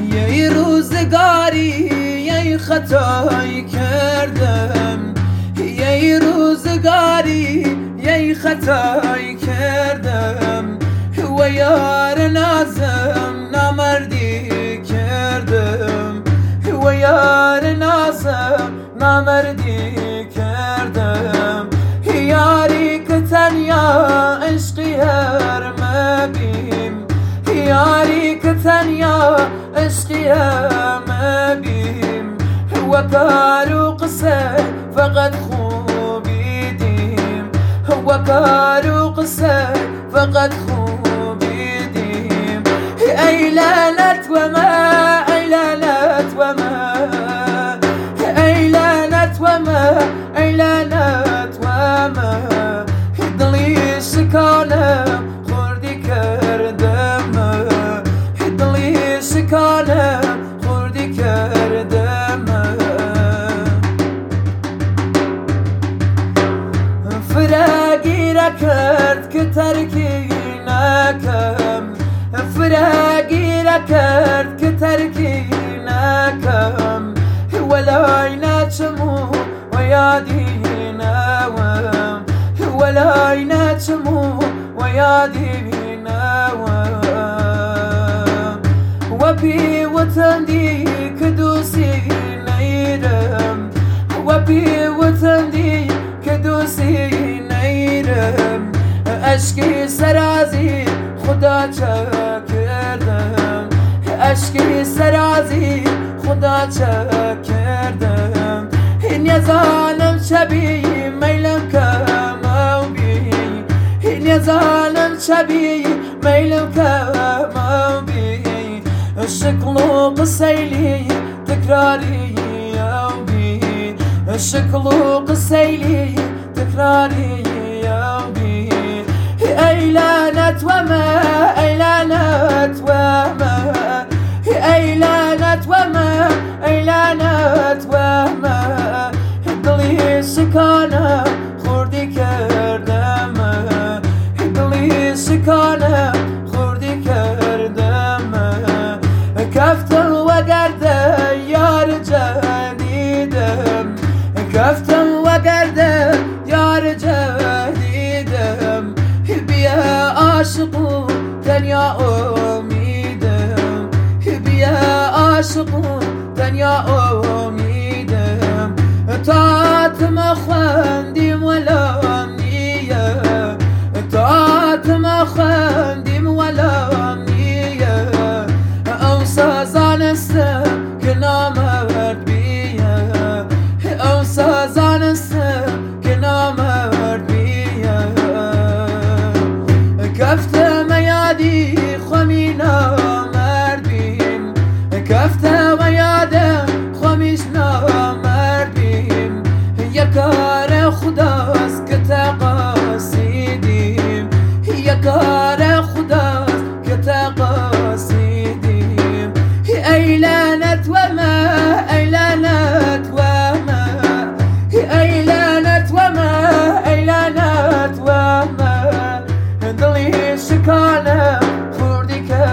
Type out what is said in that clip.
یه روزگاری یه خطایی کردم، یه روزگاری یه خطایی کردم، و یار نازم نامردی کردم، و یار نازم نامردی کردم. یاری که تنیا عشقی هر مبیم، یاری که تنیا عشقی هر مبیم، و کار و قصه فقط خوبی دیم، و کار و قصه فقط خوبی دیم. ای لعنت و ما، ای لعنت و ما، ای لعنت و ما، ای لعنت و ما. دلی شکانم خوردی کردم، دلی شکانم خوردی کردم. فراقی را کرد که ترکی نکم، فراقی را کرد که ترکی نکم، ولای نچمو و یادی نوم، ولای نچمو و یادی نوم. و پی وطن دی که دوستی نیرم، و پی وطن دی که دوستی نیرم. اشکی سرازی خدا چه کردم، اشکی سرازی خدا چه کردم. این ظالم شبی میلم کم بی، این ظالم شبی میلم کم بی. شکل و قصیلی تکراری او بی، شکل و قصیلی تکراری او بی. ای لعنت و ما، ای لعنت و ما، ای لعنت و ما، ای لعنت و ما. دلی شکانم خوردی کردم، دلی شکانم خوردی کردم. کفتم و گرده یار جدیدم، کفتم و گرده یار جدیدم. بیا عاشقو تنیا امیدم، بیا عاشقو تنیا امیدم. تاتم خواندیم ولا نیه، تاتم خواندیم ولا نیه. او سازانستم که نامرد بیه، او سازانستم که نامرد بیه. کفتم یادی خمی نامردیم، کفتم یادم خمیش نامردیم. یکار خداست که تقاصیدیم، یکار خداست که تقاصیدیم. ای لعنت و ما، ای لعنت و ما، ای لعنت و ما، ای لعنت و ما. دلی شکانم خوردی که